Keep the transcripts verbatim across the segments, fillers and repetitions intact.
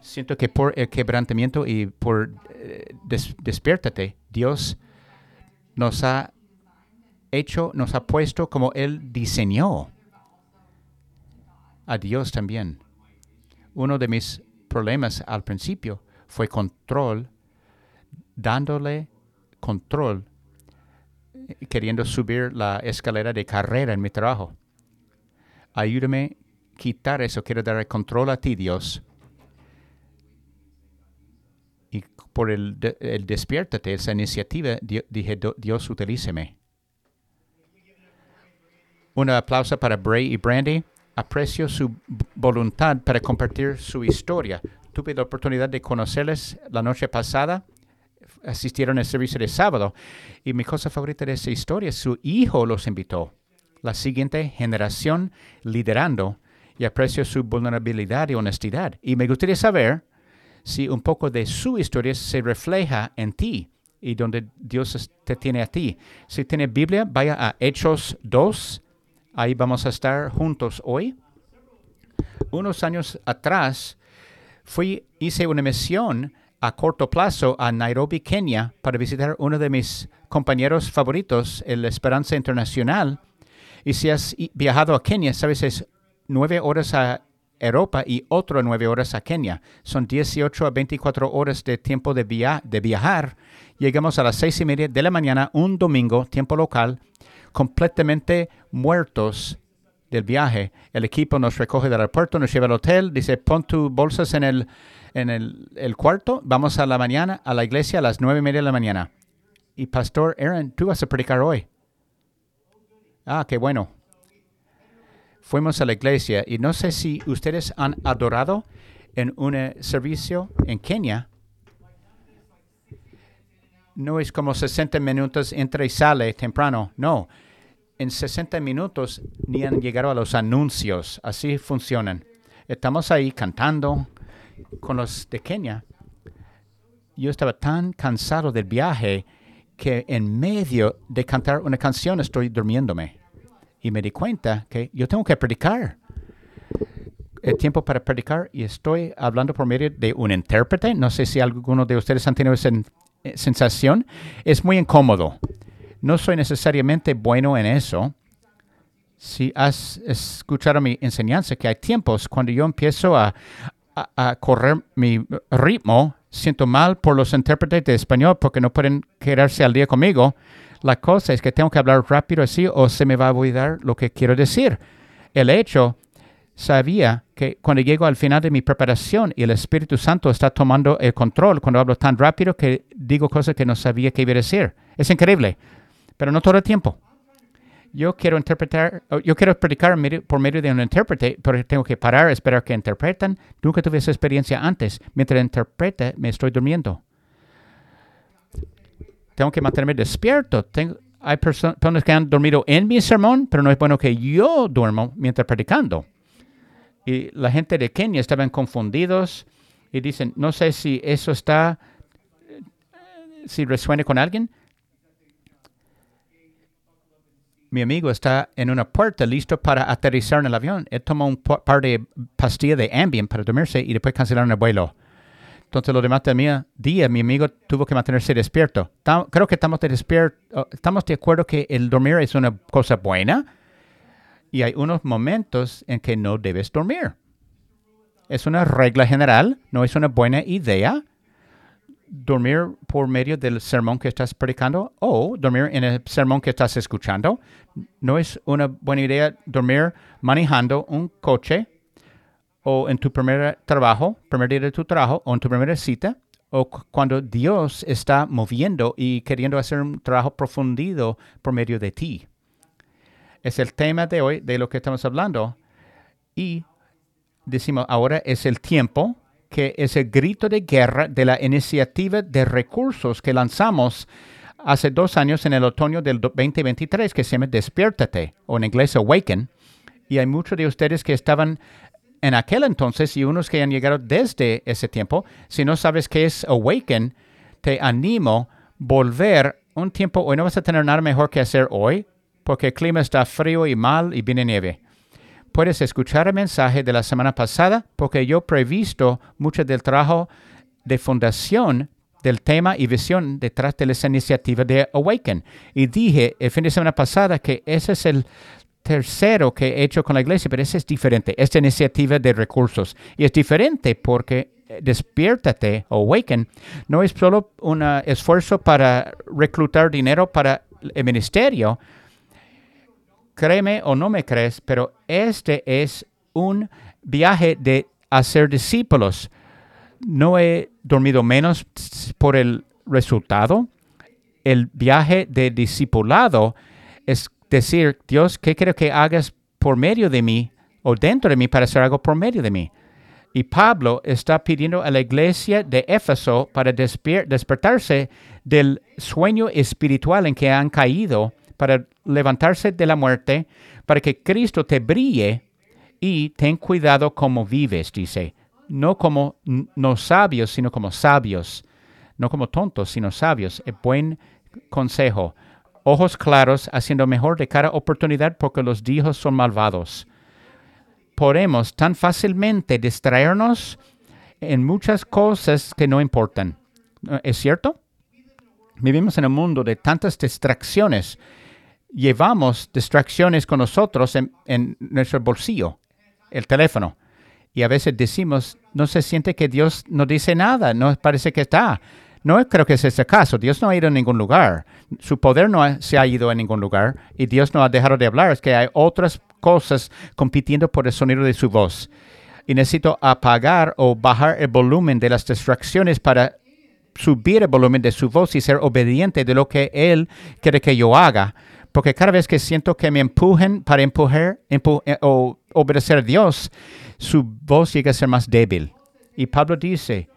Siento que por el quebrantamiento y por eh, des- despiértate, Dios nos ha hecho, nos ha puesto como Él diseñó. A Dios también. Uno de mis problemas al principio fue control, dándole control, eh, queriendo subir la escalera de carrera en mi trabajo. Ayúdame a quitar eso. Quiero dar el control a ti, Dios. Y por el, de- el despiértate, esa iniciativa, di- dije, "Do- Dios, utilíceme." Un aplauso para Bray y Brandy. Aprecio su b- voluntad para compartir su historia. Tuve la oportunidad de conocerles la noche pasada. Asistieron al servicio de sábado. Y mi cosa favorita de esa historia, su hijo los invitó. La siguiente generación liderando. Y aprecio su vulnerabilidad y honestidad. Y me gustaría saber si un poco de su historia se refleja en ti y donde Dios es- te tiene a ti. Si tiene Biblia, vaya a Hechos dos. Ahí vamos a estar juntos hoy. Unos años atrás, fui, hice una misión a corto plazo a Nairobi, Kenia, para visitar uno de mis compañeros favoritos, el Esperanza Internacional. Y si has i- viajado a Kenia, sabes, es nueve horas a Europa y otro nueve horas a Kenia. Son dieciocho a veinticuatro horas de tiempo de, via- de viajar. Llegamos a las seis y media de la mañana, un domingo, tiempo local, completamente muertos del viaje. El equipo nos recoge del aeropuerto, nos lleva al hotel, dice, pon tus bolsas en el, en el, el cuarto, vamos a la mañana, a la iglesia a las nueve y media de la mañana. Y Pastor Aaron, tú vas a predicar hoy. Ah, qué bueno. Fuimos a la iglesia y no sé si ustedes han adorado en un eh, servicio en Kenia. No es como sesenta minutos entra y sale temprano. No. En sesenta minutos ni han llegado a los anuncios. Así funcionan. Estamos ahí cantando con los de Kenia. Yo estaba tan cansado del viaje que en medio de cantar una canción estoy durmiéndome. Y me di cuenta que yo tengo que predicar. El tiempo para predicar y estoy hablando por medio de un intérprete. No sé si alguno de ustedes han tenido esa eh, sensación. Es muy incómodo. No soy necesariamente bueno en eso. Si has escuchado mi enseñanza, que hay tiempos cuando yo empiezo a, a, a correr mi ritmo, siento mal por los intérpretes de español porque no pueden quedarse al día conmigo. La cosa es que tengo que hablar rápido así o se me va a olvidar lo que quiero decir. El hecho, sabía que cuando llego al final de mi preparación y el Espíritu Santo está tomando el control cuando hablo tan rápido que digo cosas que no sabía que iba a decir. Es increíble, pero no todo el tiempo. Yo quiero interpretar, yo quiero predicar medio, por medio de un intérprete, pero tengo que parar, esperar que interpreten. Nunca tuve esa experiencia antes. Mientras interprete, me estoy durmiendo. Tengo que mantenerme despierto. Tengo, hay perso- personas que han dormido en mi sermón, pero no es bueno que yo duermo mientras predicando. Y la gente de Kenia estaban confundidos y dicen, no sé si eso está, si resuena con alguien. Mi amigo está en una puerta listo para aterrizar en el avión. Él tomó un par de pastillas de Ambien para dormirse y después cancelaron el vuelo. Entonces, los demás días, mi amigo tuvo que mantenerse despierto. Tam- creo que estamos de, despierto, estamos de acuerdo que el dormir es una cosa buena y hay unos momentos en que no debes dormir. Es una regla general, no es una buena idea dormir por medio del sermón que estás predicando o dormir en el sermón que estás escuchando. No es una buena idea dormir manejando un coche o en tu primer trabajo, primer día de tu trabajo o en tu primera cita o cu- cuando Dios está moviendo y queriendo hacer un trabajo profundido por medio de ti. Es el tema de hoy de lo que estamos hablando y decimos ahora es el tiempo que es el grito de guerra de la iniciativa de recursos que lanzamos hace dos años en el otoño del veinte veintitrés que se llama Despiértate o en inglés Awaken. Y hay muchos de ustedes que estaban en aquel entonces y unos que han llegado desde ese tiempo. Si no sabes qué es Awaken, te animo a volver un tiempo. Hoy no vas a tener nada mejor que hacer hoy porque el clima está frío y mal y viene nieve. puedes escuchar el mensaje de la semana pasada porque yo he previsto mucho del trabajo de fundación del tema y visión detrás de esa iniciativa de Awaken. Y dije el fin de semana pasada que ese es el tercero que he hecho con la iglesia, pero ese es diferente, esta iniciativa de recursos. Y es diferente porque Despiértate, Awaken, no es solo un esfuerzo para reclutar dinero para el ministerio. Créeme o no me crees, pero este es un viaje de hacer discípulos. No he dormido menos por el resultado. El viaje de discipulado es decir, Dios, ¿qué quiero que hagas por medio de mí o dentro de mí para hacer algo por medio de mí? Y Pablo está pidiendo a la iglesia de Éfeso para despier- despertarse del sueño espiritual en que han caído, para levantarse de la muerte, para que Cristo te brille y ten cuidado cómo vives, dice. No como n- no sabios, sino como sabios. No como tontos, sino sabios. Es buen consejo. Ojos claros, haciendo mejor de cada oportunidad porque los hijos son malvados. Podemos tan fácilmente distraernos en muchas cosas que no importan. ¿Es cierto? Vivimos en un mundo de tantas distracciones. Llevamos distracciones con nosotros en, en nuestro bolsillo, el teléfono. Y a veces decimos, no se siente que Dios no dice nada, no parece que está. No creo que ese es el caso. Dios no ha ido a ningún lugar. Su poder no ha, se ha ido a ningún lugar. Y Dios no ha dejado de hablar. Es que hay otras cosas compitiendo por el sonido de su voz. Y necesito apagar o bajar el volumen de las distracciones para subir el volumen de su voz y ser obediente de lo que Él quiere que yo haga. Porque cada vez que siento que me empujen para empujar empu- eh, o obedecer a Dios, su voz llega a ser más débil. Y Pablo dice,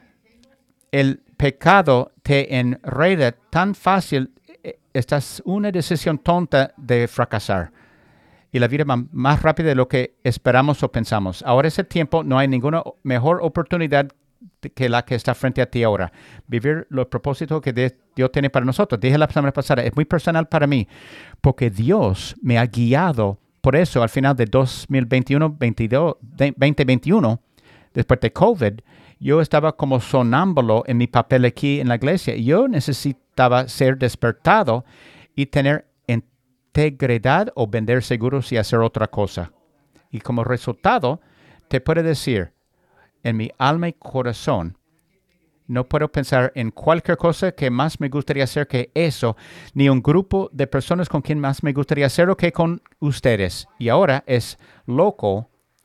el pecado te enreda tan fácil, esta es una decisión tonta de fracasar. Y la vida va más rápida de lo que esperamos o pensamos. Ahora es el tiempo, no hay ninguna mejor oportunidad que la que está frente a ti ahora. Vivir los propósitos que Dios tiene para nosotros. Dije la semana pasada, es muy personal para mí, porque Dios me ha guiado. Por eso, al final de dos mil veintiuno, veintidós, veinte veintiuno, después de COVID, yo estaba como sonámbulo en mi papel aquí en la iglesia. Yo necesitaba ser despertado y tener integridad o vender seguros y hacer otra cosa. Y como resultado, te puedo decir, en mi alma y corazón, no puedo pensar en cualquier cosa que más me gustaría hacer que eso, ni un grupo de personas con quien más me gustaría hacerlo que con ustedes. Y ahora es loco,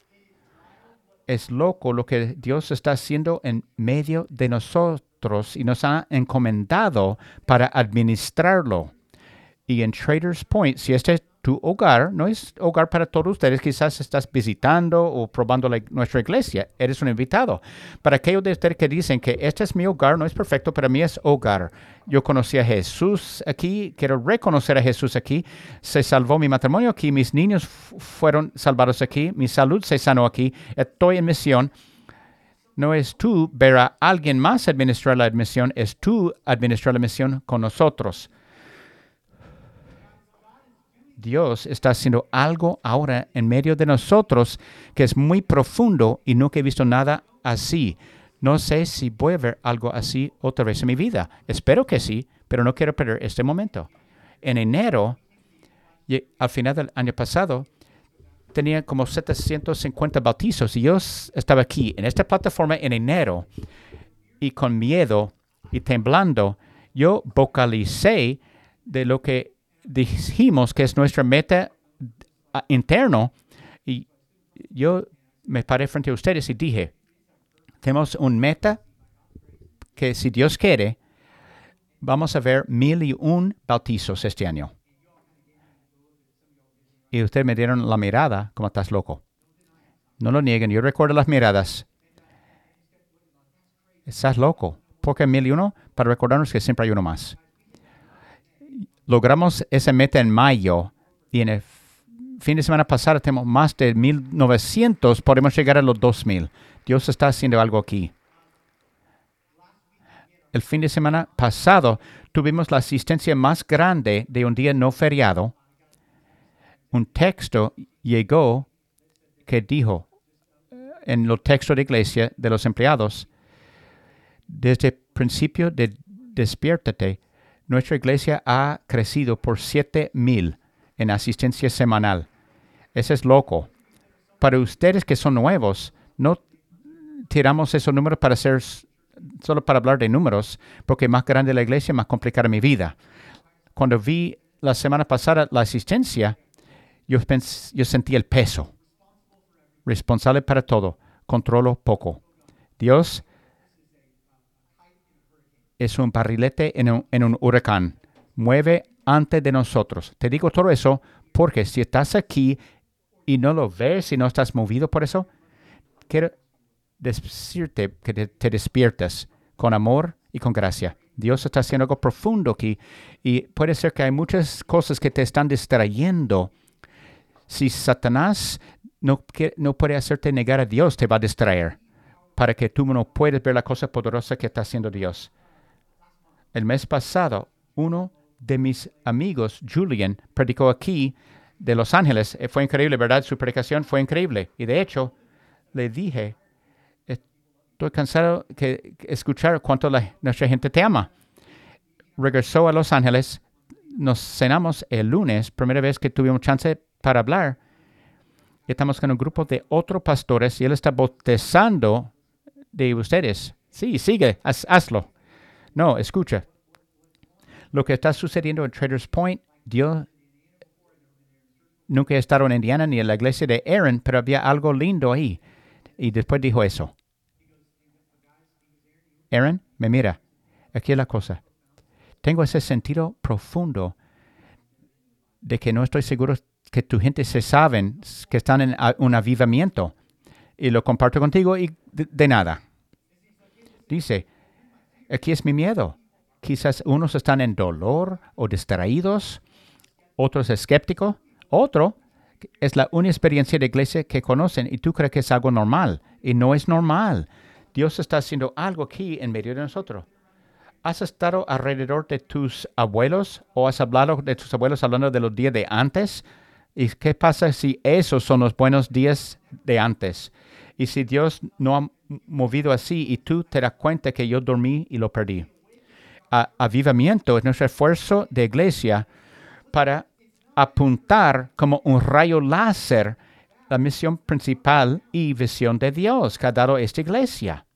es loco lo que Dios está haciendo en medio de nosotros y nos ha encomendado para administrarlo. Y en Traders Point, si este es tu hogar, no es hogar para todos ustedes, quizás estás visitando o probando la, nuestra iglesia, eres un invitado. Para aquellos de ustedes que dicen que este es mi hogar, no es perfecto, para mí es hogar. Yo conocí a Jesús aquí, quiero reconocer a Jesús aquí, se salvó mi matrimonio aquí, mis niños f- fueron salvados aquí, mi salud se sanó aquí, estoy en misión. No es tú ver a alguien más administrar la misión, es tú administrar la misión con nosotros. Dios está haciendo algo ahora en medio de nosotros que es muy profundo y nunca he visto nada así. No sé si voy a ver algo así otra vez en mi vida. Espero que sí, pero no quiero perder este momento. En enero, y al final del año pasado, tenía como setecientos cincuenta bautizos y yo estaba aquí en esta plataforma en enero y con miedo y temblando, yo vocalicé de lo que dijimos que es nuestra meta uh, interno, y yo me paré frente a ustedes y dije, tenemos un meta que si Dios quiere, vamos a ver mil y un bautizos este año. Y ustedes me dieron la mirada como estás loco. No lo nieguen, yo recuerdo las miradas. Estás loco. ¿Por qué mil y uno? Para recordarnos que siempre hay uno más. Logramos esa meta en mayo y en el fin de semana pasado tenemos más de mil novecientos, podemos llegar a los dos mil. Dios está haciendo algo aquí. El fin de semana pasado tuvimos la asistencia más grande de un día no feriado. Un texto llegó que dijo en los textos de iglesia de los empleados, desde el principio de Despiértate, nuestra iglesia ha crecido por siete mil en asistencia semanal. Eso es loco. Para ustedes que son nuevos, no tiramos esos números para hacer, solo para hablar de números, porque más grande la iglesia, más complicada mi vida. Cuando vi la semana pasada la asistencia, yo, pens, yo sentí el peso. Responsable para todo, controlo poco. Dios es un barrilete en un, en un huracán. Mueve antes de nosotros. Te digo todo eso porque si estás aquí y no lo ves y no estás movido por eso, quiero decirte que te, te despiertas con amor y con gracia. Dios está haciendo algo profundo aquí y puede ser que hay muchas cosas que te están distrayendo. Si Satanás no, no puede hacerte negar a Dios, te va a distraer para que tú no puedas ver la cosa poderosa que está haciendo Dios. El mes pasado, uno de mis amigos, Julian, predicó aquí de Los Ángeles. Fue increíble, ¿verdad? Su predicación fue increíble. Y de hecho, le dije, estoy cansado de escuchar cuánto la, nuestra gente te ama. Regresó a Los Ángeles. Nos cenamos el lunes, primera vez que tuvimos chance para hablar. Estamos con un grupo de otros pastores y él está bautizando de ustedes. Sí, sigue, haz, hazlo. No, escucha. Lo que está sucediendo en Traders Point, Dios nunca he estado en Indiana ni en la iglesia de Aaron, pero había algo lindo ahí. Y después dijo eso. Aaron, me mira. Aquí es la cosa. Tengo ese sentido profundo de que no estoy seguro que tu gente se saben que están en un avivamiento. Y lo comparto contigo y de, de nada. Dice, aquí es mi miedo. Quizás unos están en dolor o distraídos, otros escépticos, otro es la única experiencia de iglesia que conocen y tú crees que es algo normal y no es normal. Dios está haciendo algo aquí en medio de nosotros. ¿Has estado alrededor de tus abuelos o has hablado de tus abuelos hablando de los días de antes? ¿Y qué pasa si esos son los buenos días de antes? Y si Dios no ha movido así y tú te das cuenta que yo dormí y lo perdí. A, avivamiento es nuestro esfuerzo de iglesia para apuntar como un rayo láser la misión principal y visión de Dios que ha dado esta iglesia.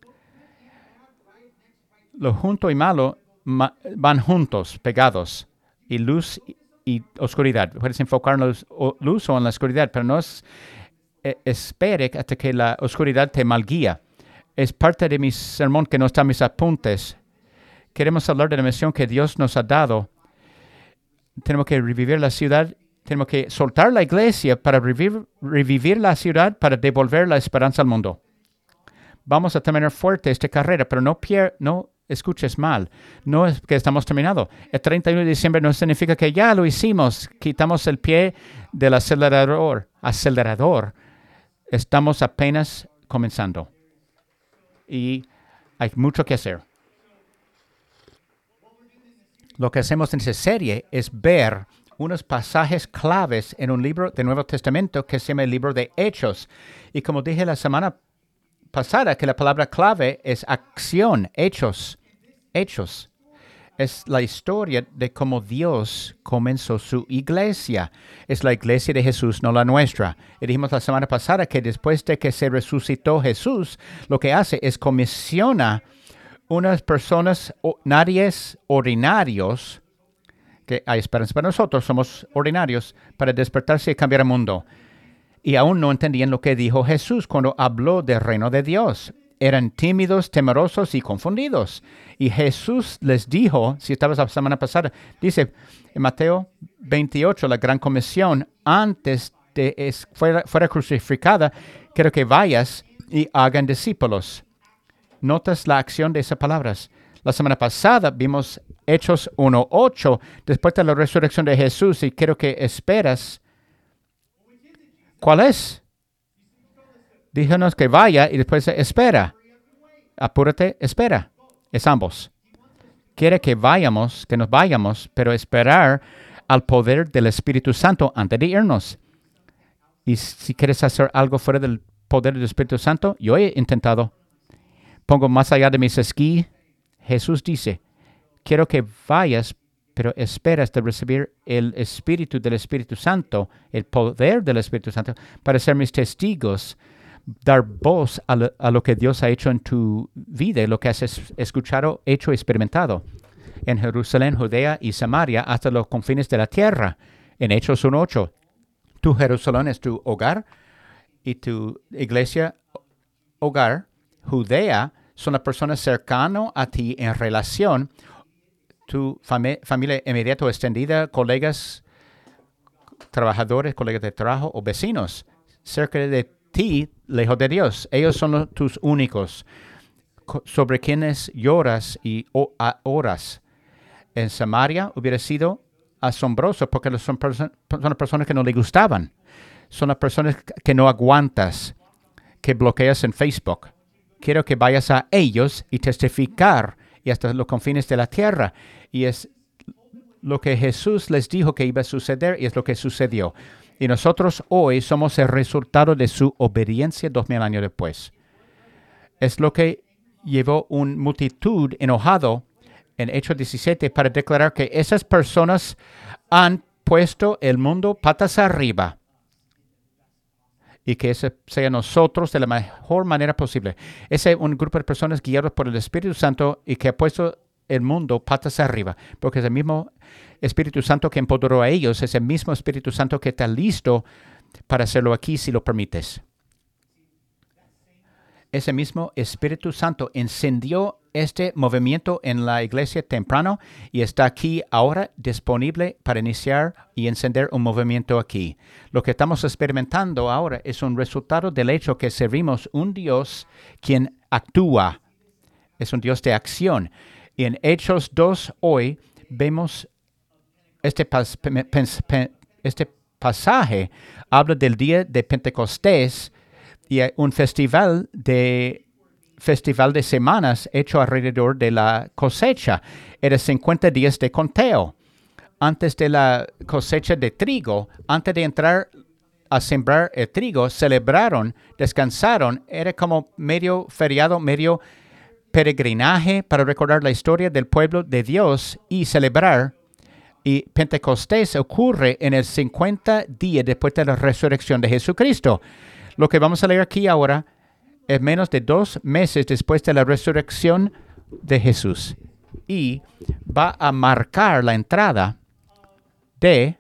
Lo junto y malo ma, van juntos, pegados, y luz y, y oscuridad. Puedes enfocar en la luz, o, luz o en la oscuridad, pero no es, eh, espere hasta que la oscuridad te malguía. Es parte de mi sermón que no está en mis apuntes. Queremos hablar de la misión que Dios nos ha dado. Tenemos que revivir la ciudad. Tenemos que soltar la iglesia para revivir, revivir la ciudad, para devolver la esperanza al mundo. Vamos a terminar fuerte esta carrera, pero no, pier, no escuches mal. No es que estamos terminando. El treinta y uno de diciembre no significa que ya lo hicimos. Quitamos el pie del acelerador. Acelerador. Estamos apenas comenzando. Y hay mucho que hacer. Lo que hacemos en esta serie es ver unos pasajes claves en un libro del Nuevo Testamento que se llama el libro de Hechos. Y como dije la semana pasada, que la palabra clave es acción, hechos, hechos. Es la historia de cómo Dios comenzó su iglesia. Es la iglesia de Jesús, no la nuestra. Y dijimos la semana pasada que después de que se resucitó Jesús, lo que hace es comisiona unas personas, nadie ordinarios, que hay esperanza para nosotros, somos ordinarios, para despertarse y cambiar el mundo. Y aún no entendían lo que dijo Jesús cuando habló del reino de Dios. Eran tímidos, temerosos y confundidos. Y Jesús les dijo, si estabas la semana pasada, dice en Mateo veintiocho, la gran comisión, antes de es, fuera, fuera crucificada, quiero que vayas y hagan discípulos. Notas la acción de esas palabras. La semana pasada vimos Hechos uno ocho, después de la resurrección de Jesús, y quiero que esperas. ¿Cuál es? Díganos que vaya y después espera. Apúrate, espera. Es ambos. Quiere que vayamos, que nos vayamos, pero esperar al poder del Espíritu Santo antes de irnos. Y si quieres hacer algo fuera del poder del Espíritu Santo, yo he intentado. Pongo más allá de mis esquí. Jesús dice, quiero que vayas, pero esperas de recibir el Espíritu del Espíritu Santo, el poder del Espíritu Santo, para ser mis testigos, dar voz a lo, a lo que Dios ha hecho en tu vida, lo que has es, escuchado, hecho, experimentado. En Jerusalén, Judea y Samaria, hasta los confines de la tierra. En Hechos uno ocho. Tu Jerusalén es tu hogar y tu iglesia, hogar. Judea son las personas cercanas a ti en relación, tu fami- familia inmediata o extendida, colegas, trabajadores, colegas de trabajo o vecinos, cerca de ti, lejos de Dios. Ellos son los, tus únicos, co- sobre quienes lloras y o- a- oras. En Samaria hubiera sido asombroso porque son, perso- son las personas que no le gustaban. Son las personas que no aguantas, que bloqueas en Facebook. Quiero que vayas a ellos y testificar y hasta los confines de la tierra. Y es lo que Jesús les dijo que iba a suceder y es lo que sucedió. Y nosotros hoy somos el resultado de su obediencia dos mil años después. Es lo que llevó una multitud enojado en Hechos diecisiete para declarar que esas personas han puesto el mundo patas arriba y que ese sea nosotros de la mejor manera posible. Ese es un grupo de personas guiados por el Espíritu Santo y que ha puesto el mundo patas arriba, porque es el mismo Espíritu Santo que empoderó a ellos, es el mismo Espíritu Santo que está listo para hacerlo aquí si lo permites. Ese mismo Espíritu Santo encendió este movimiento en la iglesia temprano y está aquí ahora disponible para iniciar y encender un movimiento aquí. Lo que estamos experimentando ahora es un resultado del hecho que servimos un Dios quien actúa. Es un Dios de acción. Y en Hechos dos hoy vemos este, pas- pe- pens- pe- este pasaje habla del día de Pentecostés y hay un festival de festival de semanas hecho alrededor de la cosecha. Era cincuenta días de conteo. Antes de la cosecha de trigo, antes de entrar a sembrar el trigo, celebraron, descansaron. Era como medio feriado, medio peregrinaje para recordar la historia del pueblo de Dios y celebrar. Y Pentecostés ocurre en el cincuenta días después de la resurrección de Jesucristo. Lo que vamos a leer aquí ahora es menos de dos meses después de la resurrección de Jesús. Y va a marcar la entrada de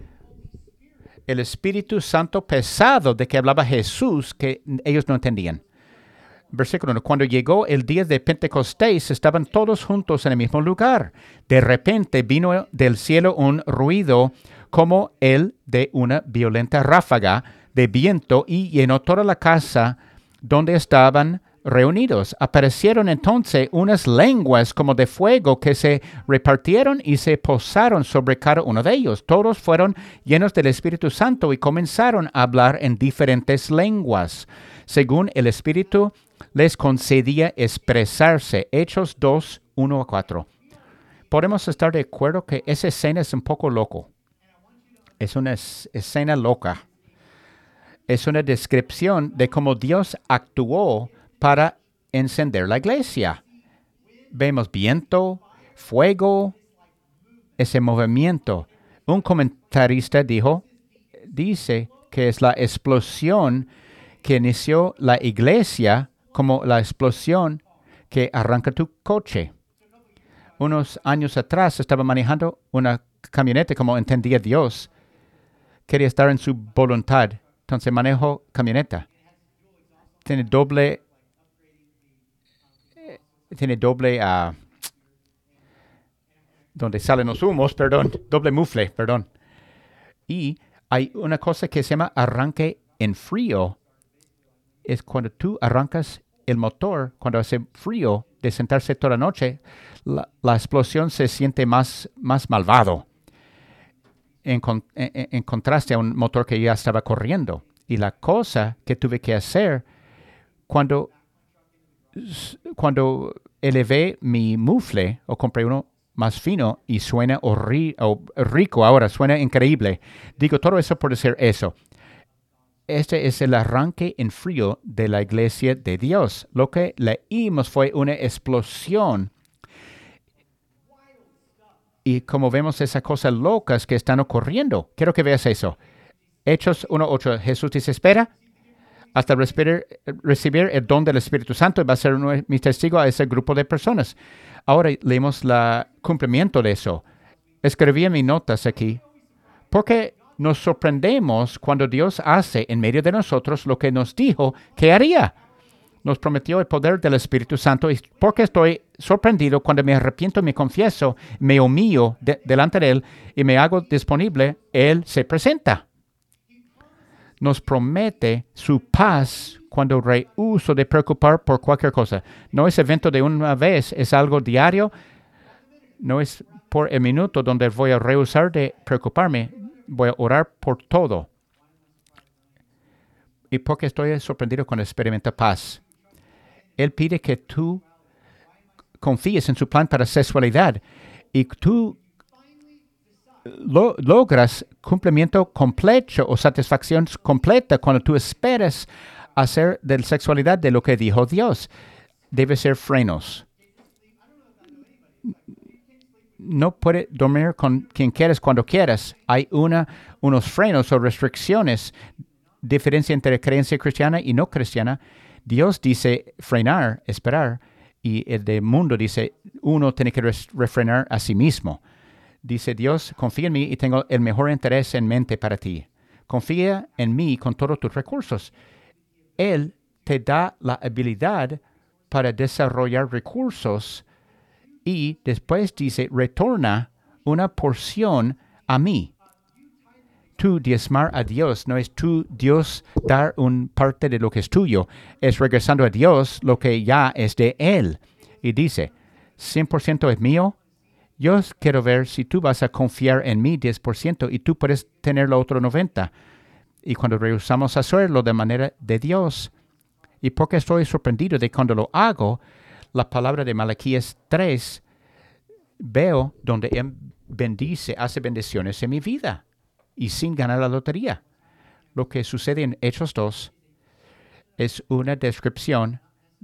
el Espíritu Santo pesado de que hablaba Jesús que ellos no entendían. Versículo uno. Cuando llegó el día de Pentecostés, estaban todos juntos en el mismo lugar. De repente vino del cielo un ruido como el de una violenta ráfaga de viento y llenó toda la casa donde estaban reunidos. Aparecieron entonces unas lenguas como de fuego que se repartieron y se posaron sobre cada uno de ellos. Todos fueron llenos del Espíritu Santo y comenzaron a hablar en diferentes lenguas, según el Espíritu les concedía expresarse. Hechos dos, uno a cuatro. Podemos estar de acuerdo que esa escena es un poco loco. Es una es- escena loca. Es una descripción de cómo Dios actuó para encender la iglesia. Vemos viento, fuego, ese movimiento. Un comentarista dijo, dice que es la explosión que inició la iglesia como la explosión que arranca tu coche. Unos años atrás estaba manejando una camioneta como entendía Dios. Quería estar en su voluntad. Entonces manejo camioneta. Tiene doble, eh, tiene doble, uh, donde salen los humos, perdón, doble mufle, perdón. Y hay una cosa que se llama arranque en frío. Es cuando tú arrancas el motor, cuando hace frío de sentarse toda la noche, la, la explosión se siente más, más malvado en, con, en, en contraste a un motor que ya estaba corriendo. Y la cosa que tuve que hacer cuando, cuando elevé mi mufle o compré uno más fino y suena horri- o rico ahora, suena increíble. Digo todo eso por decir eso. este es el arranque en frío de la iglesia de Dios. Lo que leímos fue una explosión. Y como vemos esas cosas locas que están ocurriendo, quiero que veas eso. Hechos uno ocho, Jesús dice, espera hasta recibir, recibir el don del Espíritu Santo y va a ser uno de mis testigos a ese grupo de personas. Ahora leemos el cumplimiento de eso. Escribí en mis notas aquí, porque nos sorprendemos cuando Dios hace en medio de nosotros lo que nos dijo que haría. Nos prometió el poder del Espíritu Santo y porque estoy sorprendido cuando me arrepiento, me confieso, me humillo de, delante de Él y me hago disponible, Él se presenta. Nos promete su paz cuando rehuso de preocupar por cualquier cosa. No es evento de una vez, es algo diario. No es por el minuto donde voy a rehusar de preocuparme. Voy a orar por todo. Y porque estoy sorprendido cuando experimento paz. Él pide que tú confíes en su plan para sexualidad y tú lo, logras cumplimiento completo o satisfacción completa cuando tú esperas hacer de la sexualidad de lo que dijo Dios. Debe ser frenos. No puede dormir con quien quieras cuando quieras. Hay una, unos frenos o restricciones. Diferencia entre creencia cristiana y no cristiana. Dios dice frenar, esperar, y el del mundo dice uno tiene que refrenar a sí mismo. Dice Dios, confía en mí y tengo el mejor interés en mente para ti. Confía en mí con todos tus recursos. Él te da la habilidad para desarrollar recursos y después dice, retorna una porción a mí. Tú diezmar a Dios no es tú, Dios, dar una parte de lo que es tuyo. Es regresando a Dios lo que ya es de Él. Y dice, cien por ciento es mío. Yo quiero ver si tú vas a confiar en mí diez por ciento y tú puedes tener lo otro noventa por ciento. Y cuando rehusamos hacerlo de manera de Dios, y porque estoy sorprendido de cuando lo hago, la palabra de Malaquías tres, veo donde Él bendice, hace bendiciones en mi vida. Y sin ganar la lotería. Lo que sucede en Hechos dos es una descripción,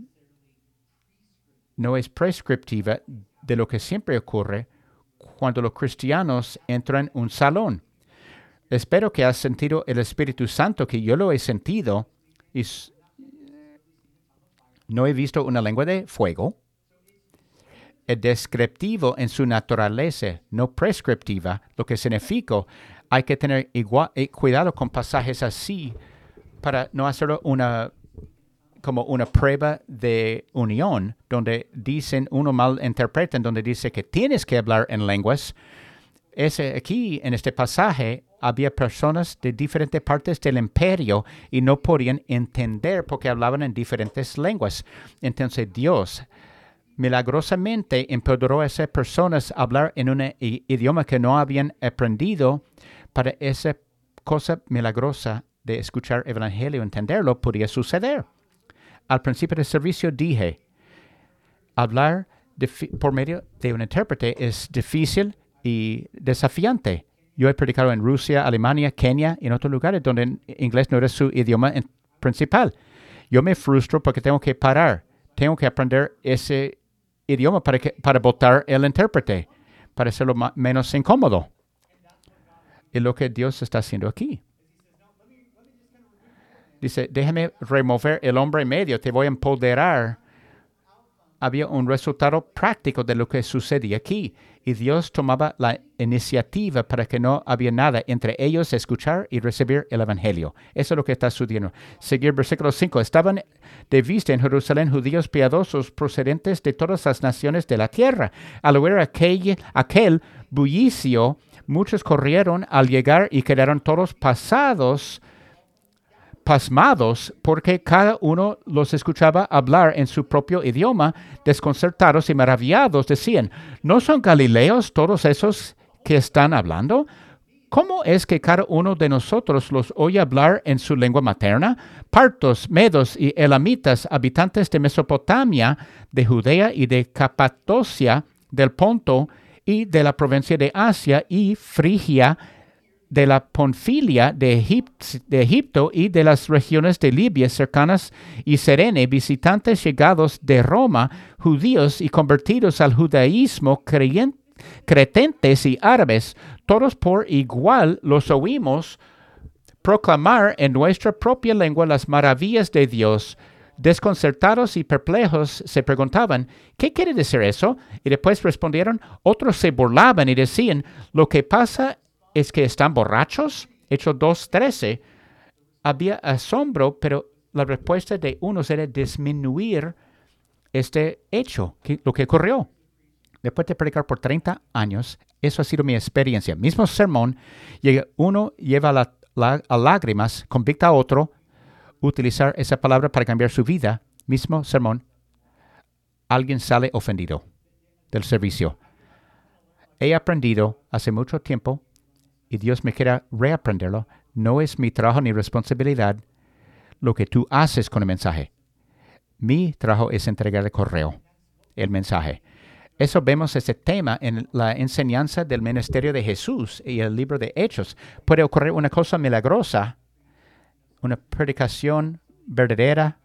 no es prescriptiva de lo que siempre ocurre cuando los cristianos entran en un salón. Espero que has sentido el Espíritu Santo, que yo lo he sentido, y no he visto una lengua de fuego. Es descriptivo en su naturaleza, no prescriptiva, lo que significa. Hay que tener igual, eh, cuidado con pasajes así para no hacerlo una, como una prueba de unión, donde dicen, uno mal interpreta, donde dice que tienes que hablar en lenguas. Ese, aquí, en este pasaje, había personas de diferentes partes del imperio y no podían entender porque hablaban en diferentes lenguas. Entonces Dios milagrosamente empoderó a esas personas a hablar en un idioma que no habían aprendido. Para esa cosa milagrosa de escuchar el evangelio, entenderlo, podía suceder. Al principio del servicio dije, hablar por medio de un intérprete es difícil y desafiante. Yo he predicado en Rusia, Alemania, Kenia y en otros lugares donde inglés no era su idioma principal. Yo me frustro porque tengo que parar. Tengo que aprender ese idioma para, que, para votar el intérprete, para hacerlo más, menos incómodo. Y lo que Dios está haciendo aquí. Dice, déjame remover el hombre en medio, te voy a empoderar. Había un resultado práctico de lo que sucedía aquí. Y Dios tomaba la iniciativa para que no había nada entre ellos escuchar y recibir el evangelio. Eso es lo que está sucediendo. Seguir versículo cinco. Estaban de vista en Jerusalén judíos piadosos procedentes de todas las naciones de la tierra. Al oír aquel, aquel bullicio, muchos corrieron al llegar y quedaron todos pasados, pasmados, porque cada uno los escuchaba hablar en su propio idioma, desconcertados y maravillados, decían, ¿no son galileos todos esos que están hablando? ¿Cómo es que cada uno de nosotros los oye hablar en su lengua materna? Partos, medos y elamitas, habitantes de Mesopotamia, de Judea y de Capadocia, del Ponto y de la provincia de Asia y Frigia, de la Panfilia de, Egip- de Egipto y de las regiones de Libia cercanas y Cirene, visitantes llegados de Roma, judíos y convertidos al judaísmo, creyen- cretentes y árabes, todos por igual los oímos proclamar en nuestra propia lengua las maravillas de Dios. Desconcertados y perplejos se preguntaban, ¿qué quiere decir eso? Y después respondieron, otros se burlaban y decían, lo que pasa es que están borrachos. Hechos dos trece. Había asombro, pero la respuesta de unos era disminuir este hecho, que, lo que ocurrió. Después de predicar por treinta años, eso ha sido mi experiencia. Mismo sermón, llega, uno lleva la, la, a lágrimas, convicta a otro, utilizar esa palabra para cambiar su vida. Mismo sermón, alguien sale ofendido del servicio. He aprendido hace mucho tiempo, y Dios me quiere reaprenderlo, no es mi trabajo ni responsabilidad lo que tú haces con el mensaje. Mi trabajo es entregar el correo, el mensaje. Eso vemos ese tema en la enseñanza del ministerio de Jesús y el libro de Hechos. Puede ocurrir una cosa milagrosa, una predicación verdadera,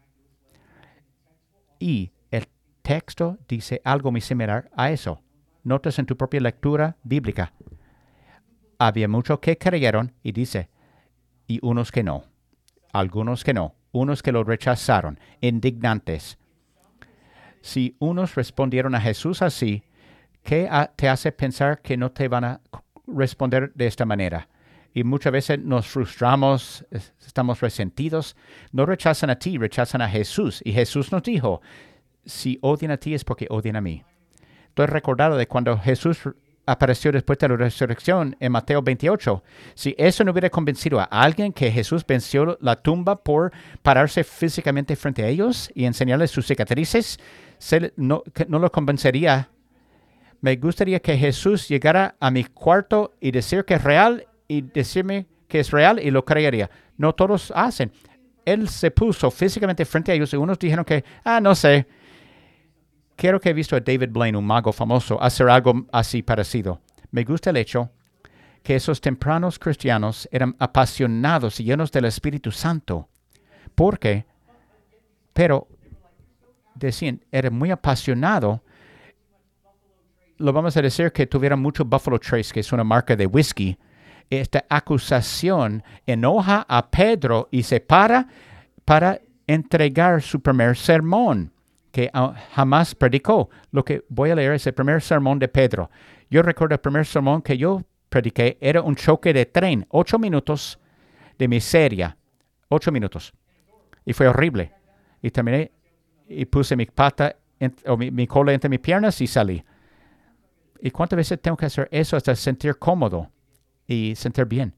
y el texto dice algo muy similar a eso. Notas en tu propia lectura bíblica. Había muchos que creyeron, y dice, y unos que no. Algunos que no. Unos que lo rechazaron, indignantes. Si unos respondieron a Jesús así, ¿qué ha- te hace pensar que no te van a responder de esta manera? Y muchas veces nos frustramos, es- estamos resentidos. No rechazan a ti, rechazan a Jesús. Y Jesús nos dijo, si odian a ti es porque odian a mí. Estoy recordado de cuando Jesús apareció después de la resurrección en Mateo veintiocho. Si eso no hubiera convencido a alguien que Jesús venció la tumba por pararse físicamente frente a ellos y enseñarles sus cicatrices, se, no, que no lo convencería. Me gustaría que Jesús llegara a mi cuarto y decir que es real y decirme que es real y lo creería. No todos hacen. Él se puso físicamente frente a ellos y unos dijeron que, ah, no sé. Quiero que he visto a David Blaine, un mago famoso, hacer algo así parecido. Me gusta el hecho que esos tempranos cristianos eran apasionados y llenos del Espíritu Santo. ¿Por qué? Pero, decían, era muy apasionado. Lo vamos a decir que tuvieran mucho Buffalo Trace, que es una marca de whisky. Esta acusación enoja a Pedro y se para para entregar su primer sermón, que uh, jamás predicó. Lo que voy a leer es el primer sermón de Pedro. Yo recuerdo el primer sermón que yo prediqué, era un choque de tren, ocho minutos de miseria, ocho minutos. Y fue horrible. Y terminé y puse mi pata, en, o mi, mi cola entre mis piernas y salí. ¿Y cuántas veces tengo que hacer eso hasta sentir cómodo y sentir bien?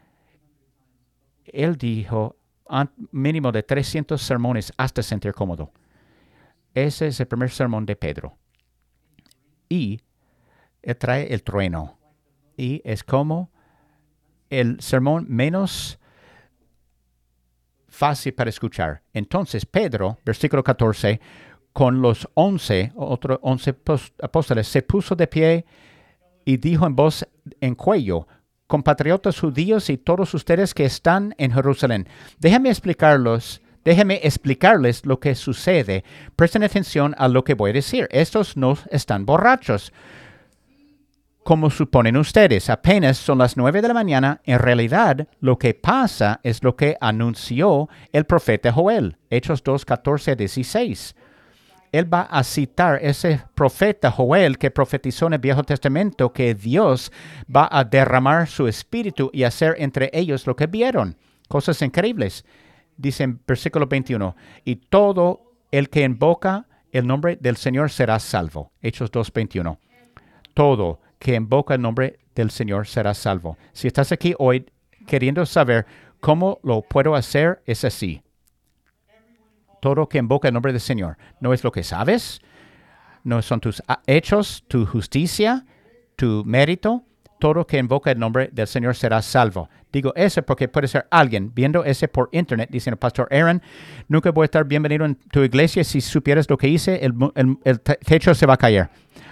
Él dijo, mínimo de trescientos sermones hasta sentir cómodo. Ese es el primer sermón de Pedro. Y él trae el trueno. Y es como el sermón menos fácil para escuchar. Entonces Pedro, versículo catorce, con los once, otros once apóstoles, se puso de pie y dijo en voz en cuello, compatriotas judíos y todos ustedes que están en Jerusalén, déjenme explicarlos. Déjenme explicarles lo que sucede. Presten atención a lo que voy a decir. Estos no están borrachos, como suponen ustedes. Apenas son las nueve de la mañana. En realidad, lo que pasa es lo que anunció el profeta Joel. Hechos dos, catorce a dieciséis. Él va a citar ese profeta Joel que profetizó en el Viejo Testamento que Dios va a derramar su espíritu y hacer entre ellos lo que vieron. Cosas increíbles. Dice en versículo veintiuno, y todo el que invoca el nombre del Señor será salvo. Hechos dos, veintiuno. Todo que invoca el nombre del Señor será salvo. Si estás aquí hoy queriendo saber cómo lo puedo hacer, es así. Todo que invoca el nombre del Señor. No es lo que sabes, no son tus hechos, tu justicia, tu mérito. Todo que invoca el nombre del Señor será salvo. Digo eso porque puede ser alguien viendo ese por internet diciendo, Pastor Aaron, nunca voy a estar bienvenido en tu iglesia si supieras lo que hice, el, el, el techo se va a caer.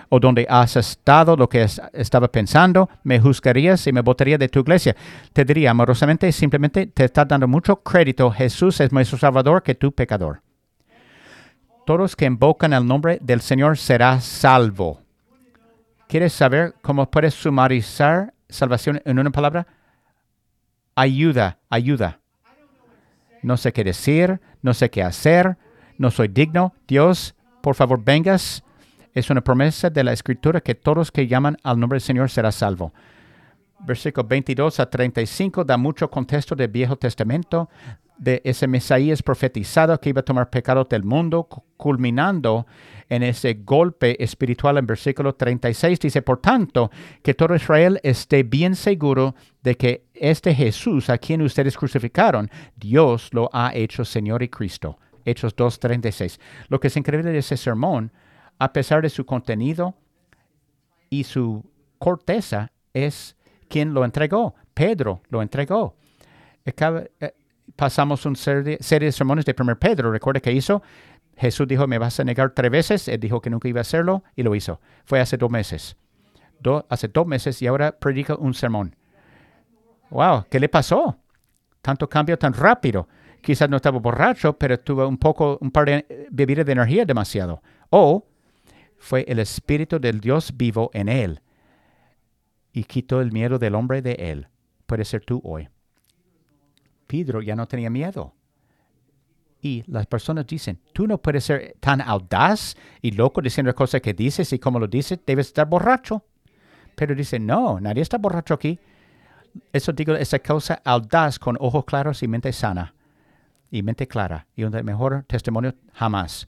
o donde has estado, lo que es- estaba pensando, me juzgarías y me botaría de tu iglesia. Te diría amorosamente, simplemente te está dando mucho crédito. Jesús es nuestro Salvador que tú pecador. Todos que invocan el nombre del Señor será salvo. ¿Quieres saber cómo puedes sumarizar salvación en una palabra? Ayuda, ayuda. No sé qué decir, no sé qué hacer, no soy digno. Dios, por favor, vengas. Es una promesa de la Escritura que todos que llaman al nombre del Señor será salvo. Versículo veintidós a treinta y cinco da mucho contexto del Viejo Testamento, de ese Mesías profetizado que iba a tomar pecados del mundo, cu- culminando en ese golpe espiritual en versículo treinta y seis. Dice, por tanto, que todo Israel esté bien seguro de que este Jesús a quien ustedes crucificaron, Dios lo ha hecho Señor y Cristo. Hechos dos, treinta y seis. Lo que es increíble de ese sermón, a pesar de su contenido y su corteza, es quien lo entregó. Pedro lo entregó. Acaba- eh, pasamos una serie, serie de sermones de primer Pedro. ¿Recuerda qué hizo? Jesús dijo, me vas a negar tres veces. Él dijo que nunca iba a hacerlo y lo hizo. Fue hace dos meses. Do- hace dos meses y ahora predica un sermón. Wow, ¿qué le pasó? Tanto cambio tan rápido. Quizás no estaba borracho, pero tuvo un poco, un par de eh, bebidas de energía demasiado. O fue el Espíritu del Dios vivo en él y quitó el miedo del hombre de él. Puede ser tú hoy. Pedro ya no tenía miedo. Y las personas dicen, tú no puedes ser tan audaz y loco diciendo cosas que dices y como lo dices, debes estar borracho. Pero dice, no, nadie está borracho aquí. Eso digo, esa cosa audaz con ojos claros y mente sana y mente clara y un mejor testimonio jamás.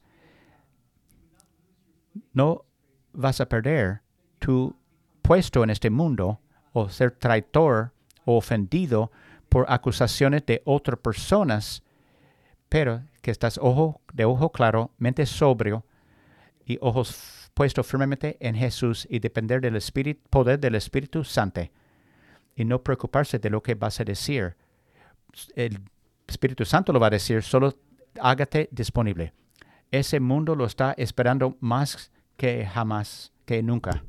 No vas a perder tu puesto en este mundo o ser traitor o ofendido por acusaciones de otras personas, pero que estás ojo de ojo claro, mente sobrio y ojos f- puestos firmemente en Jesús y depender del Espíritu, poder del Espíritu Santo y no preocuparse de lo que vas a decir. El Espíritu Santo lo va a decir, solo hágate disponible. Ese mundo lo está esperando más que jamás, que nunca.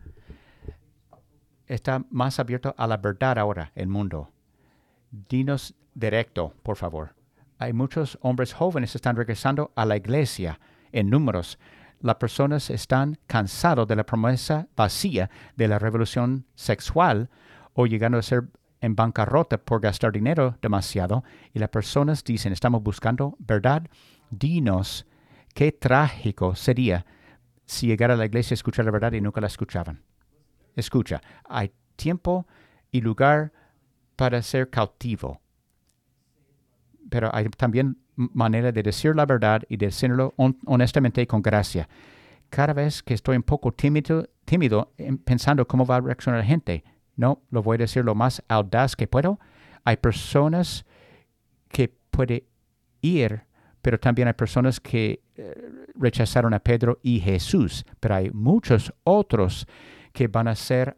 Está más abierto a la verdad ahora, el mundo. Dinos directo, por favor. Hay muchos hombres jóvenes que están regresando a la iglesia en números. Las personas están cansados de la promesa vacía de la revolución sexual o llegando a ser en bancarrota por gastar dinero demasiado. Y las personas dicen, estamos buscando verdad. Dinos qué trágico sería si llegara a la iglesia a escuchar la verdad y nunca la escuchaban. Escucha, hay tiempo y lugar para ser cautivo, pero hay también m- manera de decir la verdad y decirlo hon- honestamente y con gracia. Cada vez que estoy un poco tímido, tímido em, pensando cómo va a reaccionar la gente, no, lo voy a decir lo más audaz que puedo. Hay personas que pueden ir, pero también hay personas que eh, rechazaron a Pedro y Jesús, pero hay muchos otros que van a ser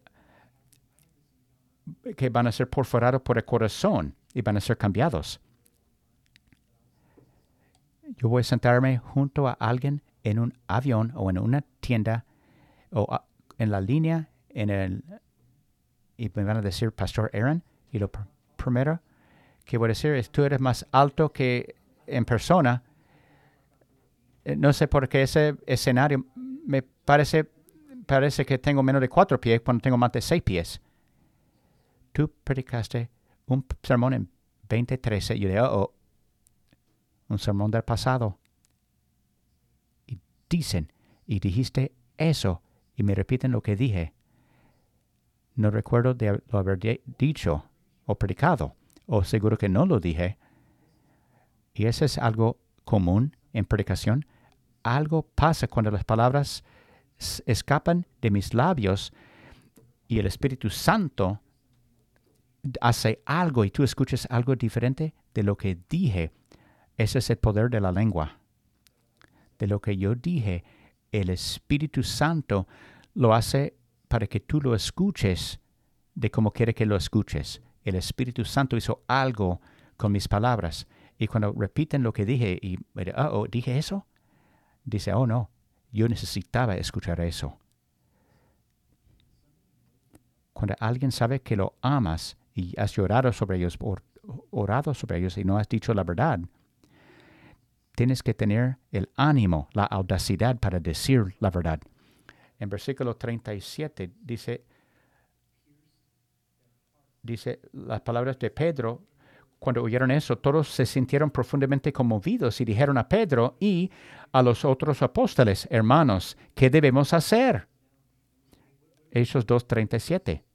que van a ser perforados por el corazón y van a ser cambiados. Yo voy a sentarme junto a alguien en un avión o en una tienda o a- en la línea en el y me van a decir Pastor Aaron y lo pr- primero que voy a decir es tú eres más alto que en persona. Eh, No sé por qué ese escenario me parece parece que tengo menos de cuatro pies cuando tengo más de seis pies. Tú predicaste un p- sermón en veinte trece. Yo dije, oh, oh, un sermón del pasado. Y dicen, y dijiste eso, y me repiten lo que dije. No recuerdo de lo haber di- dicho o predicado, o seguro que no lo dije. Y eso es algo común en predicación. Algo pasa cuando las palabras s- escapan de mis labios y el Espíritu Santo hace algo y tú escuchas algo diferente de lo que dije. Ese es el poder de la lengua. De lo que yo dije, el Espíritu Santo lo hace para que tú lo escuches de como quiere que lo escuches. El Espíritu Santo hizo algo con mis palabras. Y cuando repiten lo que dije y, oh, oh, ¿dije eso? Dice, oh, no, yo necesitaba escuchar eso. Cuando alguien sabe que lo amas y has llorado sobre ellos, or, orado sobre ellos y no has dicho la verdad, tienes que tener el ánimo, la audacidad para decir la verdad. En versículo treinta y siete dice, dice las palabras de Pedro. Cuando oyeron eso, todos se sintieron profundamente conmovidos y dijeron a Pedro y a los otros apóstoles: hermanos, ¿qué debemos hacer? Hechos dos treinta y siete.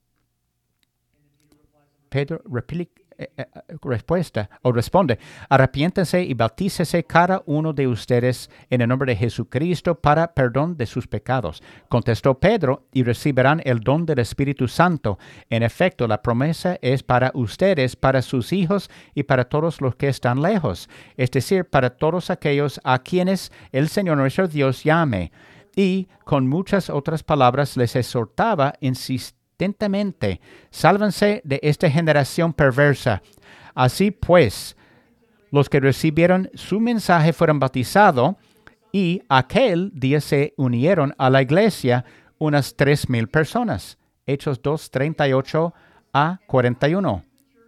Pedro replica, eh, eh, respuesta, o responde: arrepiéntense y bautícese cada uno de ustedes en el nombre de Jesucristo para perdón de sus pecados. Contestó Pedro: y recibirán el don del Espíritu Santo. En efecto, la promesa es para ustedes, para sus hijos y para todos los que están lejos, es decir, para todos aquellos a quienes el Señor nuestro Dios llame. Y con muchas otras palabras les exhortaba insistentemente: Atentamente, sálvanse de esta generación perversa. Así pues, los que recibieron su mensaje fueron bautizados y aquel día se unieron a la iglesia unas tres mil personas. Hechos dos, treinta y ocho a cuarenta y uno.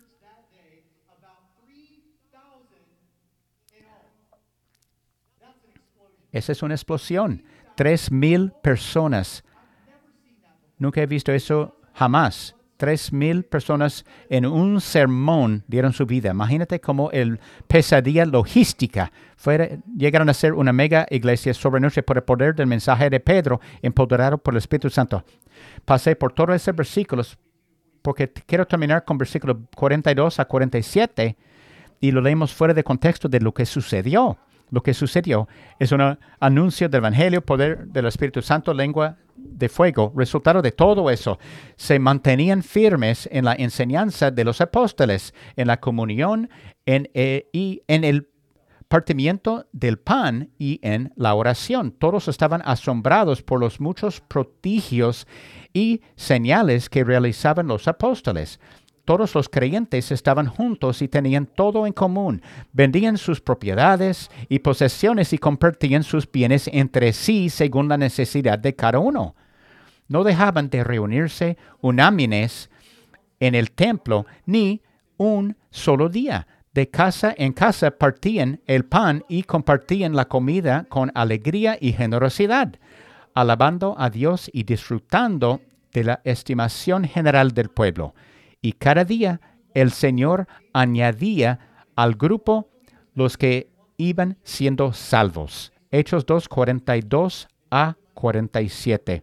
Esa es una explosión. Tres mil personas. Nunca he visto eso. Jamás. Tres mil personas en un sermón dieron su vida. Imagínate cómo el pesadilla logística fuera, llegaron a ser una mega iglesia sobrenatural por el poder del mensaje de Pedro, empoderado por el Espíritu Santo. Pasé por todos esos versículos porque quiero terminar con versículos cuarenta y dos a cuarenta y siete y lo leemos fuera de contexto de lo que sucedió. Lo que sucedió es un anuncio del Evangelio, poder del Espíritu Santo, lengua de fuego. Resultado de todo eso, se mantenían firmes en la enseñanza de los apóstoles, en la comunión en, eh, y en el partimiento del pan y en la oración. Todos estaban asombrados por los muchos prodigios y señales que realizaban los apóstoles. Todos los creyentes estaban juntos y tenían todo en común. Vendían sus propiedades y posesiones y compartían sus bienes entre sí según la necesidad de cada uno. No dejaban de reunirse unánimes en el templo ni un solo día. De casa en casa partían el pan y compartían la comida con alegría y generosidad, alabando a Dios y disfrutando de la estimación general del pueblo. Y cada día el Señor añadía al grupo los que iban siendo salvos. Hechos dos, cuarenta y dos a cuarenta y siete.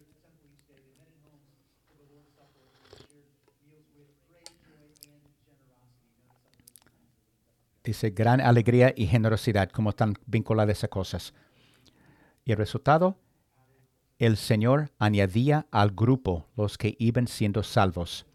Dice gran alegría y generosidad, como están vinculadas esas cosas. Y el resultado, el Señor añadía al grupo los que iban siendo salvos.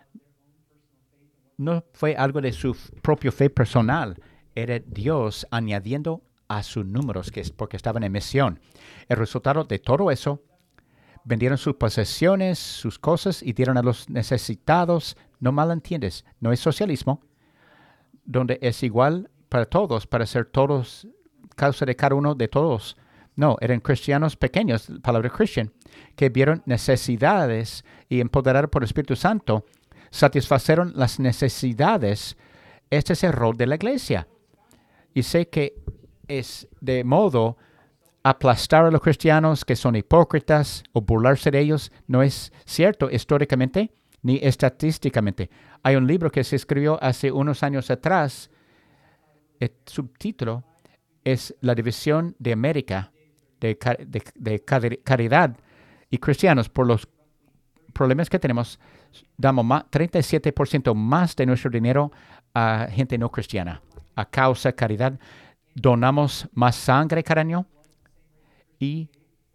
No fue algo de su propia fe personal, era Dios añadiendo a sus números, que es porque estaban en misión. El resultado de todo eso, vendieron sus posesiones, sus cosas y dieron a los necesitados. No malentiendes, no es socialismo, donde es igual para todos, para ser todos, causa de cada uno de todos. No, eran cristianos pequeños, palabra Christian, que vieron necesidades y empoderados por el Espíritu Santo, satisfacieron las necesidades. Este es el rol de la iglesia. Y sé que es de modo aplastar a los cristianos que son hipócritas o burlarse de ellos. No es cierto históricamente ni estadísticamente. Hay un libro que se escribió hace unos años atrás. El subtítulo es La División de América de, de, de Caridad y Cristianos. Por los problemas que tenemos, damos más, treinta y siete por ciento más de nuestro dinero a gente no cristiana. A causa caridad, donamos más sangre cada año y,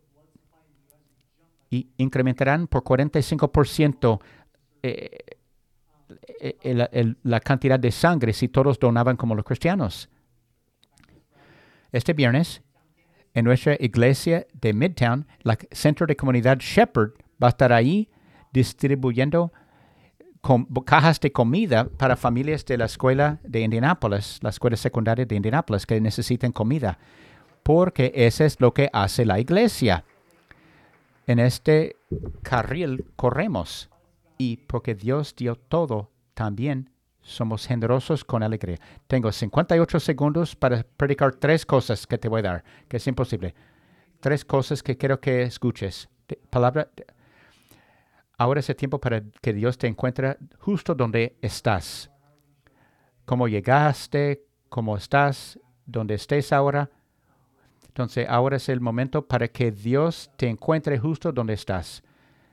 y incrementarán por cuarenta y cinco por ciento eh, el, el, la cantidad de sangre si todos donaban como los cristianos. Este viernes, en nuestra iglesia de Midtown, el Centro de Comunidad Shepherd va a estar ahí distribuyendo com- cajas de comida para familias de la escuela de Indianápolis, la escuela secundaria de Indianápolis, que necesitan comida, porque eso es lo que hace la iglesia. En este carril corremos. Y porque Dios dio todo, también somos generosos con alegría. Tengo cincuenta y ocho segundos para predicar tres cosas que te voy a dar, que es imposible. Tres cosas que quiero que escuches. De- palabra, de- ahora es el tiempo para que Dios te encuentre justo donde estás. Cómo llegaste, cómo estás, donde estés ahora. Entonces, ahora es el momento para que Dios te encuentre justo donde estás.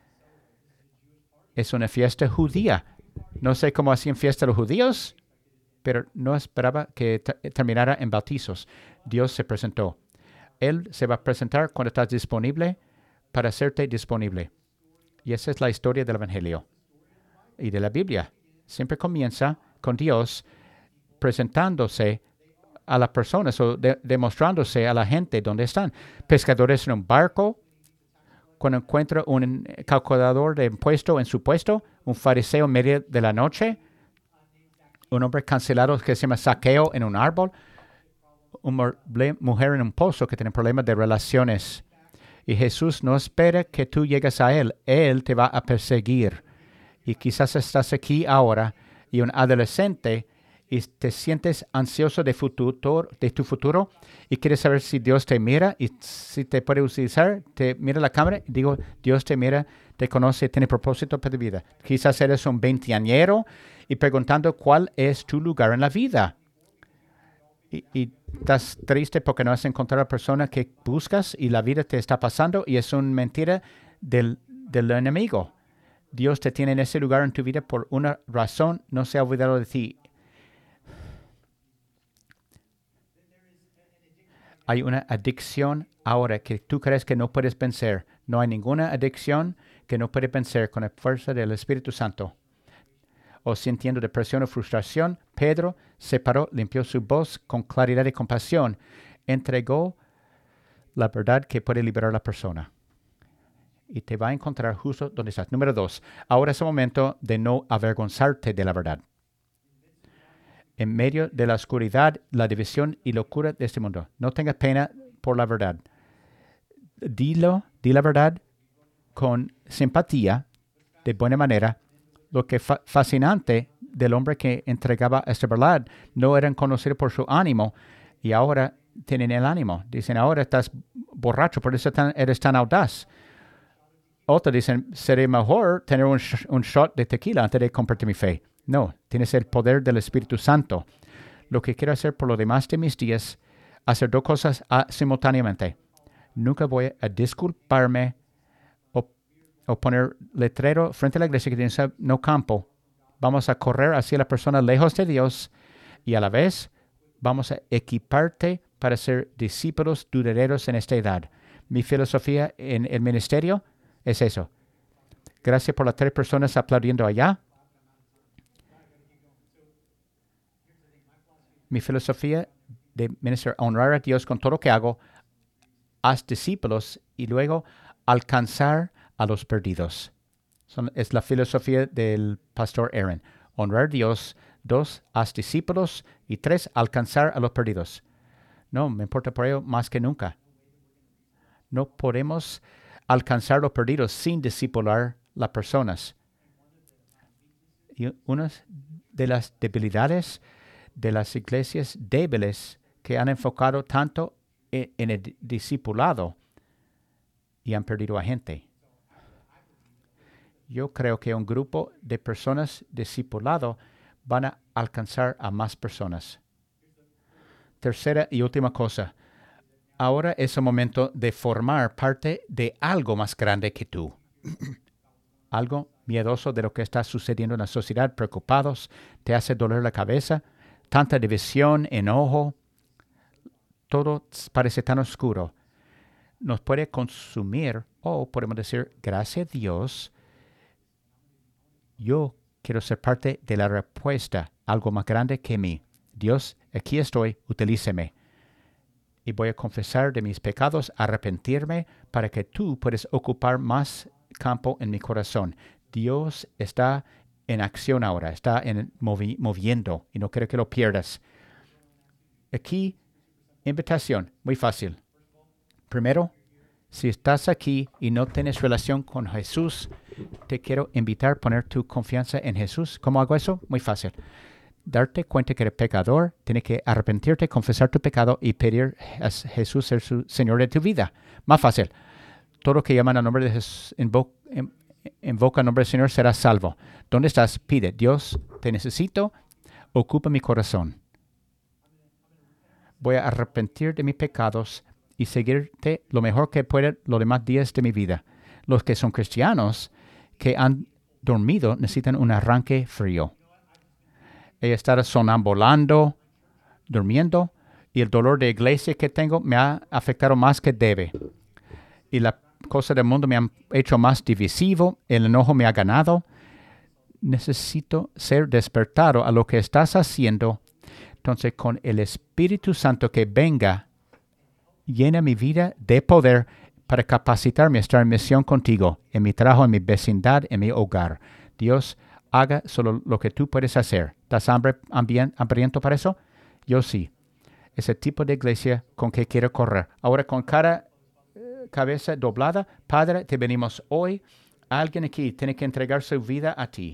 Es una fiesta judía. No sé cómo hacían fiesta los judíos, pero no esperaba que te- terminara en bautizos. Dios se presentó. Él se va a presentar cuando estás disponible para hacerte disponible. Y esa es la historia del Evangelio y de la Biblia. Siempre comienza con Dios presentándose a las personas o de- demostrándose a la gente donde están. Pescadores en un barco, cuando encuentra un calculador de impuesto en su puesto, un fariseo en medio de la noche, un hombre cancelado que se llama Saqueo en un árbol, una mujer en un pozo que tiene problemas de relaciones. Y Jesús no espera que tú llegues a Él. Él te va a perseguir. Y quizás estás aquí ahora y un adolescente y te sientes ansioso de, futuro, de tu futuro y quieres saber si Dios te mira y si te puede utilizar. Te mira la cámara y digo, Dios te mira, te conoce, tiene propósito para tu vida. Quizás eres un veinteañero y preguntando cuál es tu lugar en la vida. Y, y estás triste porque no has encontrado a la persona que buscas y la vida te está pasando y es una mentira del, del enemigo. Dios te tiene en ese lugar en tu vida por una razón, no se ha olvidado de ti. Hay una adicción ahora que tú crees que no puedes vencer. No hay ninguna adicción que no puede vencer con la fuerza del Espíritu Santo. O sintiendo depresión o frustración, Pedro se paró, limpió su voz con claridad y compasión, entregó la verdad que puede liberar a la persona. Y te va a encontrar justo donde estás. Número dos, ahora es el momento de no avergonzarte de la verdad. En medio de la oscuridad, la división y locura de este mundo, no tengas pena por la verdad. Dilo, di la verdad con simpatía, de buena manera. Lo que fa fascinante del hombre que entregaba esta verdad no eran conocidos por su ánimo y ahora tienen el ánimo. Dicen, ahora estás borracho, por eso tan, eres tan audaz. Otros dicen, sería mejor tener un, sh un shot de tequila antes de compartir mi fe. No, tienes el poder del Espíritu Santo. Lo que quiero hacer por lo demás de mis días, hacer dos cosas uh, simultáneamente. Nunca voy a disculparme o, o poner letrero frente a la iglesia que dice no campo. Vamos a correr hacia la persona lejos de Dios y a la vez vamos a equiparte para ser discípulos duraderos en esta edad. Mi filosofía en el ministerio es eso. Gracias por las tres personas aplaudiendo allá. Mi filosofía de ministrar, honrar a Dios con todo lo que hago, haz discípulos y luego alcanzar a los perdidos. Son, es la filosofía del pastor Aaron. Honrar a Dios, dos, haz discípulos y tres, alcanzar a los perdidos. No, me importa por ello más que nunca. No podemos alcanzar a los perdidos sin discipular las personas. Y una de las debilidades de las iglesias débiles que han enfocado tanto en, en el discipulado y han perdido a gente. Yo creo que un grupo de personas discipulado van a alcanzar a más personas. Tercera y última cosa. Ahora es el momento de formar parte de algo más grande que tú. Algo miedoso de lo que está sucediendo en la sociedad, preocupados, te hace doler la cabeza, tanta división, enojo, todo parece tan oscuro. Nos puede consumir o podemos decir, gracias a Dios, yo quiero ser parte de la respuesta, algo más grande que mí. Dios, aquí estoy, utilíceme. Y voy a confesar de mis pecados, arrepentirme para que tú puedas ocupar más campo en mi corazón. Dios está en acción ahora, está en movi moviendo y no quiero que lo pierdas. Aquí, invitación, muy fácil. Primero, Si estás aquí y no tienes relación con Jesús, te quiero invitar a poner tu confianza en Jesús. ¿Cómo hago eso? Muy fácil. Darte cuenta que eres pecador, tienes que arrepentirte, confesar tu pecado y pedir a Jesús ser su Señor de tu vida. Más fácil. Todo lo que llaman al nombre de Jesús, invo invoca el nombre del Señor, será salvo. ¿Dónde estás? Pide. Dios, te necesito, ocupa mi corazón. Voy a arrepentir de mis pecados y seguirte lo mejor que pueda los demás días de mi vida. Los que son cristianos que han dormido necesitan un arranque frío. He estado sonambulando, durmiendo, y el dolor de iglesia que tengo me ha afectado más que debe. Y la cosa del mundo me ha hecho más divisivo, el enojo me ha ganado. Necesito ser despertado a lo que estás haciendo. Entonces, con el Espíritu Santo que venga, llena mi vida de poder para capacitarme a estar en misión contigo, en mi trabajo, en mi vecindad, en mi hogar. Dios, haga solo lo que tú puedes hacer. ¿Estás hambre, hambriento para eso? Yo sí. Ese tipo de iglesia con que quiero correr. Ahora, con cada eh, cabeza doblada, Padre, te venimos hoy. Alguien aquí tiene que entregar su vida a ti.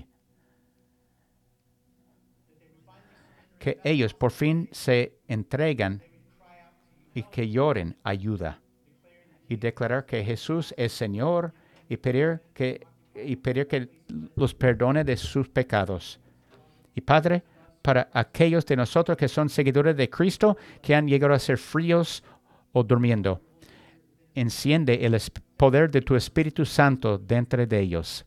Que ellos por fin se entregan y que lloren ayuda. Y declarar que Jesús es Señor y pedir que, y pedir que los perdone de sus pecados. Y Padre, para aquellos de nosotros que son seguidores de Cristo, que han llegado a ser fríos o durmiendo, enciende el poder de tu Espíritu Santo dentro de ellos.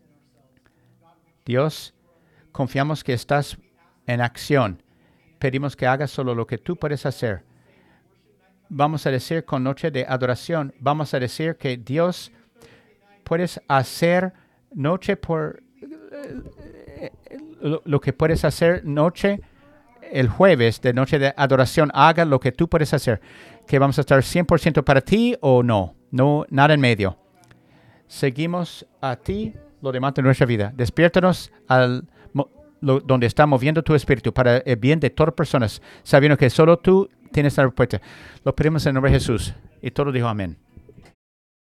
Dios, confiamos que estás en acción. Pedimos que hagas solo lo que tú puedes hacer. Vamos a decir con noche de adoración, vamos a decir que Dios puedes hacer noche por eh, lo, lo que puedes hacer noche el jueves de noche de adoración. Haga lo que tú puedes hacer. Que vamos a estar cien por ciento para ti o no. No, nada en medio. Seguimos a ti lo demás de nuestra vida. Despiértanos al Lo, donde está moviendo tu espíritu para el bien de todas personas, sabiendo que solo tú tienes la respuesta. Lo pedimos en el nombre de Jesús. Y todo dijo amén.